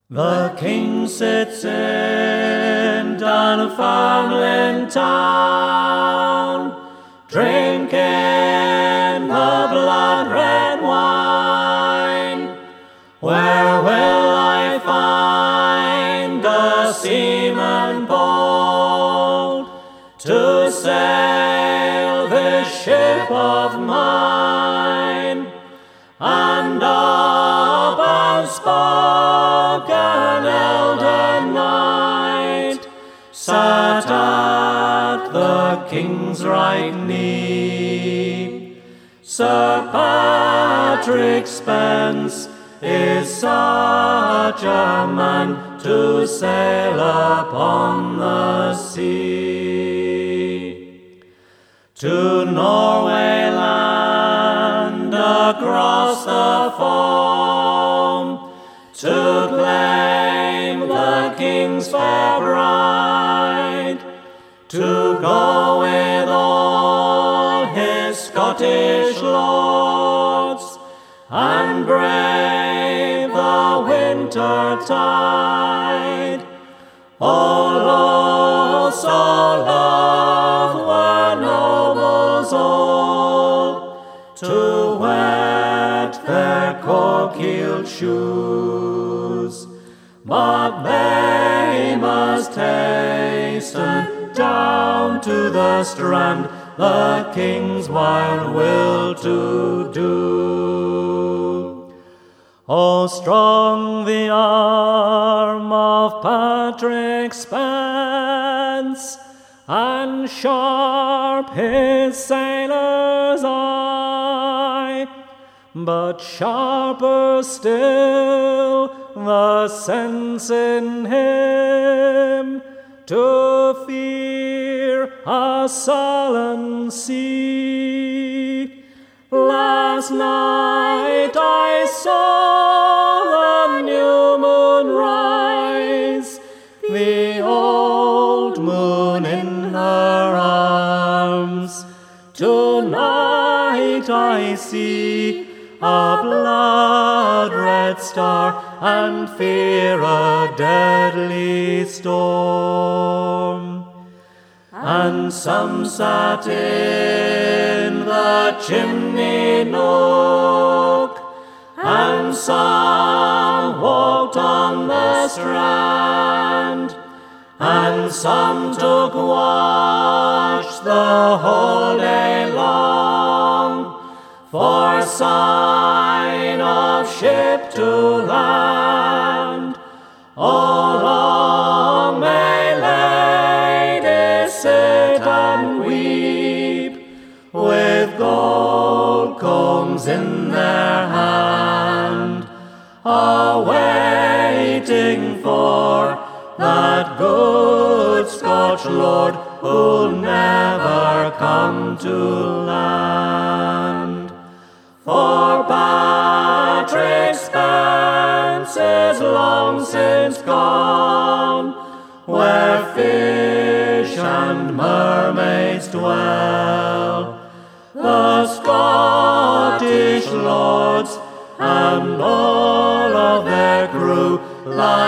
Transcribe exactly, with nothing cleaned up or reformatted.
The king sits in Dunfermline town, drinking the blood-red wine. Where will I find a seaman bold to sail this ship of mine? And up and spoke an elder knight, sat at the king's right knee. Sir Patrick Spens is such a man to sail upon the sea. To Norway land across the foam, to claim the king's fair bride, to go with all his Scottish lords, and brave the winter tide. Oh, so love were nobles all, to wet their cork-heeled shoes, but they must hasten down to the strand the king's wild will to do. Oh, strong the arm of Patrick Spens, and sharp his sailor's eye, but sharper still the sense in him to fear a sullen sea. Last night I saw the new moon rise, the old moon in her arms. Tonight I see a blood-red star, and fear a deadly storm. And some sat in the chimney nook, and some walked on the strand, and some took watch the whole day long, for sign of ship to land. Oh, long may ladies sit and weep, with gold combs in their hand, awaiting for that good Scotch lord who'll never come to land. For Patrick Spens is long since gone, where fish and mermaids dwell. The Scottish lords and all of their crew lie